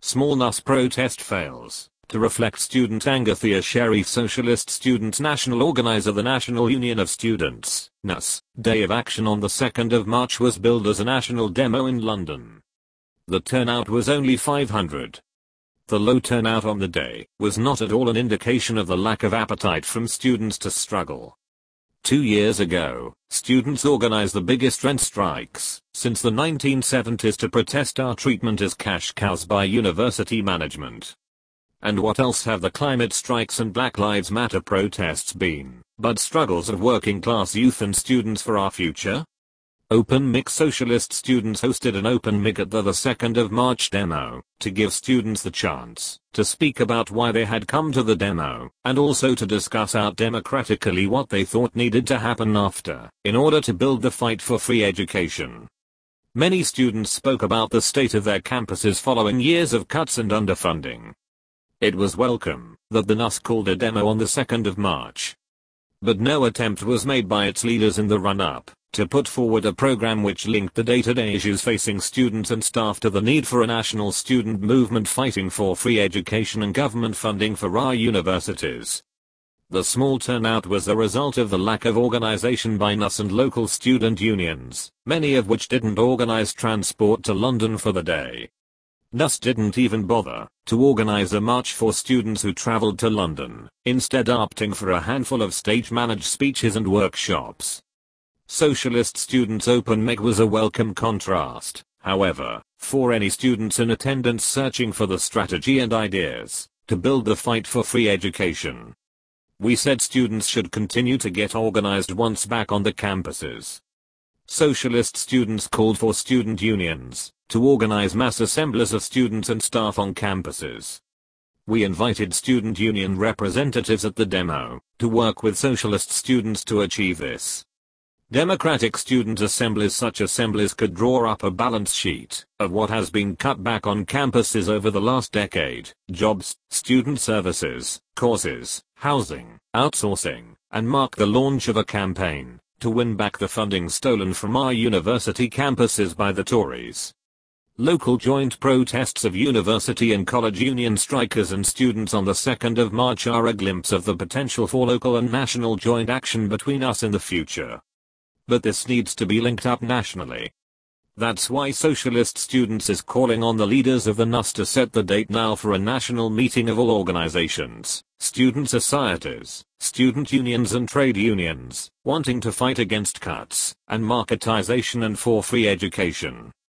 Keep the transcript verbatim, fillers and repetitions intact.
Small N U S protest fails. To reflect student anger, Thea Sherry, Socialist Students National Organizer, the National Union of Students, N U S, Day of Action on the second of March was billed as a national demo in London. The turnout was only five hundred. The low turnout on the day was not at all an indication of the lack of appetite from students to struggle. Two years ago, students organized the biggest rent strikes since the nineteen seventies to protest our treatment as cash cows by university management. And what else have the climate strikes and Black Lives Matter protests been but struggles of working class youth and students for our future? Open Mic Socialist students hosted an Open Mic at the, the second of March demo to give students the chance to speak about why they had come to the demo and also to discuss out democratically what they thought needed to happen after in order to build the fight for free education. Many students spoke about the state of their campuses following years of cuts and underfunding. It was welcome that the N U S called a demo on the second of March. But no attempt was made by its leaders in the run-up to put forward a program which linked the day-to-day issues facing students and staff to the need for a national student movement fighting for free education and government funding for our universities. The small turnout was the result of the lack of organization by N U S and local student unions, many of which didn't organize transport to London for the day. N U S didn't even bother to organize a march for students who traveled to London, instead opting for a handful of stage-managed speeches and workshops. Socialist Students Open Mic was a welcome contrast, however, for any students in attendance searching for the strategy and ideas to build the fight for free education. We said students should continue to get organized once back on the campuses. Socialist students called for student unions to organize mass assemblies of students and staff on campuses. We invited student union representatives at the demo to work with socialist students to achieve this. Democratic student assemblies Such assemblies could draw up a balance sheet of what has been cut back on campuses over the last decade: jobs, student services, courses, housing, outsourcing, and mark the launch of a campaign to win back the funding stolen from our university campuses by the Tories. Local joint protests of university and college union strikers and students on the second of March are a glimpse of the potential for local and national joint action between us in the future. But this needs to be linked up nationally. That's why Socialist Students is calling on the leaders of the N U S to set the date now for a national meeting of all organizations, student societies, student unions and trade unions, wanting to fight against cuts and marketization and for free education.